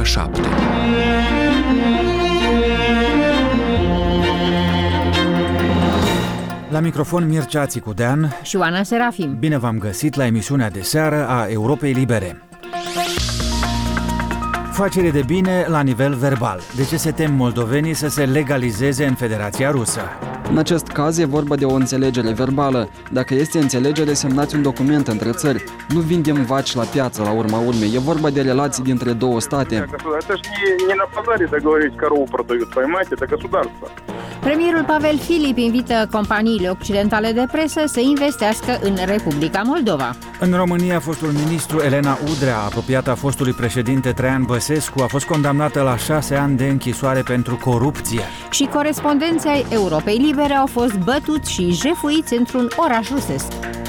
ora 7. La microfon Mircea Țicudean și Oana Serafim. Bine v-am găsit la emisiunea de seară a Europei Libere. Facere de bine la nivel verbal. De ce se tem moldovenii să se legalizeze în Federația Rusă? În acest caz e vorba de o înțelegere verbală. Dacă este înțelegere, semnați un document între țări. Nu vindem vaci la piață, la urma urmei. E vorba de relații dintre două state. Premierul Pavel Filip invită companiile occidentale de presă să investească în Republica Moldova. În România, fostul ministru Elena Udrea, apropiată a fostului președinte Traian Băsescu, a fost condamnată la 6 ani de închisoare pentru corupție. Și corespondenții ai Europei Libere au fost bătuți și jefuiți într-un oraș rusesc.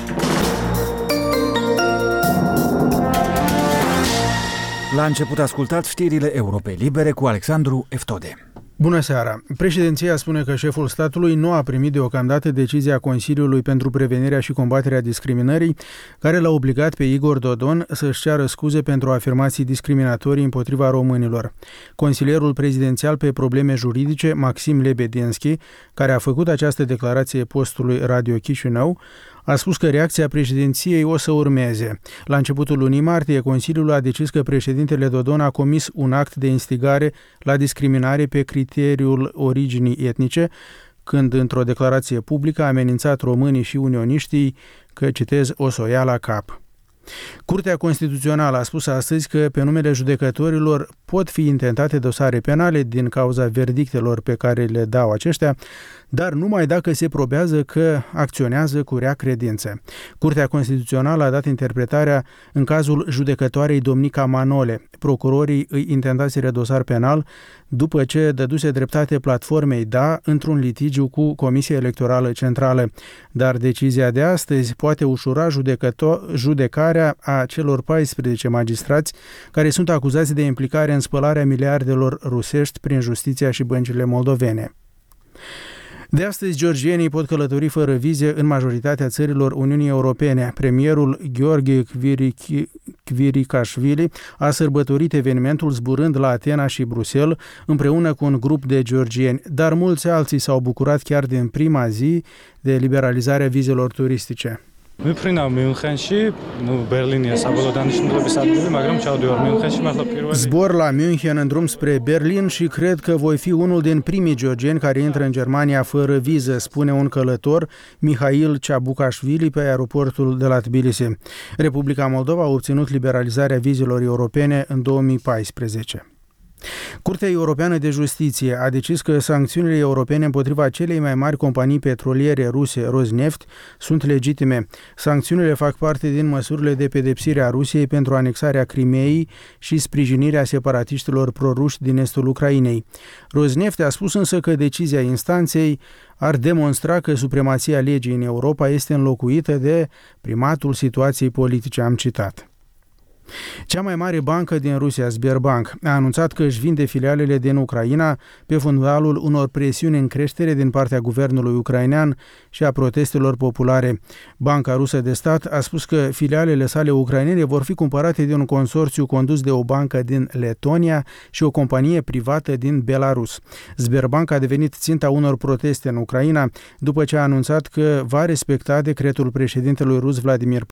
La început ascultați știrile Europei Libere cu Alexandru Eftode. Bună seara! Președinția spune că șeful statului nu a primit deocamdată decizia Consiliului pentru Prevenirea și Combaterea Discriminării, care l-a obligat pe Igor Dodon să-și ceară scuze pentru afirmații discriminatorii împotriva românilor. Consilierul prezidențial pe probleme juridice, Maxim Lebedinski, care a făcut această declarație postului Radio Chișinău, a spus că reacția președinției o să urmeze. La începutul lunii martie, Consiliul a decis că președintele Dodon a comis un act de instigare la discriminare pe criteriul originii etnice, când, într-o declarație publică, a amenințat românii și unioniștii că, citez, o să o ia la cap. Curtea Constituțională a spus astăzi că pe numele judecătorilor pot fi intentate dosare penale din cauza verdictelor pe care le dau aceștia, dar numai dacă se probează că acționează cu rea credință. Curtea Constituțională a dat interpretarea în cazul judecătoarei Domnica Manole. Procurorii îi intentaseră dosar penal după ce dăduse dreptate platformei DA într-un litigiu cu Comisia Electorală Centrală. Dar decizia de astăzi poate ușura judecarea a celor 14 magistrați care sunt acuzați de implicare în spălarea miliardelor rusești prin justiția și băncile moldovene. De astăzi, georgienii pot călători fără vize în majoritatea țărilor Uniunii Europene. Premierul Gheorghe Kvirikashvili a sărbătorit evenimentul zburând la Atena și Bruxelles împreună cu un grup de georgieni, dar mulți alții s-au bucurat chiar din prima zi de liberalizarea vizelor turistice. Zbor la München în drum spre Berlin și cred că voi fi unul din primii georgieni care intră în Germania fără viză, spune un călător, Mihail Ceabucașvili, pe aeroportul de la Tbilisi. Republica Moldova a obținut liberalizarea vizelor europene în 2014. Curtea Europeană de Justiție a decis că sancțiunile europene împotriva celei mai mari companii petroliere ruse, Rosneft, sunt legitime. Sancțiunile fac parte din măsurile de pedepsire a Rusiei pentru anexarea Crimeei și sprijinirea separatiștilor proruși din estul Ucrainei. Rosneft a spus însă că decizia instanței ar demonstra că supremația legii în Europa este înlocuită de primatul situației politice, am citat. Cea mai mare bancă din Rusia, Sberbank, a anunțat că își vinde filialele din Ucraina pe fundalul unor presiuni în creștere din partea guvernului ucrainean și a protestelor populare. Banca rusă de stat a spus că filialele sale ucrainene vor fi cumpărate de un consorțiu condus de o bancă din Letonia și o companie privată din Belarus. Sberbank a devenit ținta unor proteste în Ucraina după ce a anunțat că va respecta decretul președintelui rus Vladimir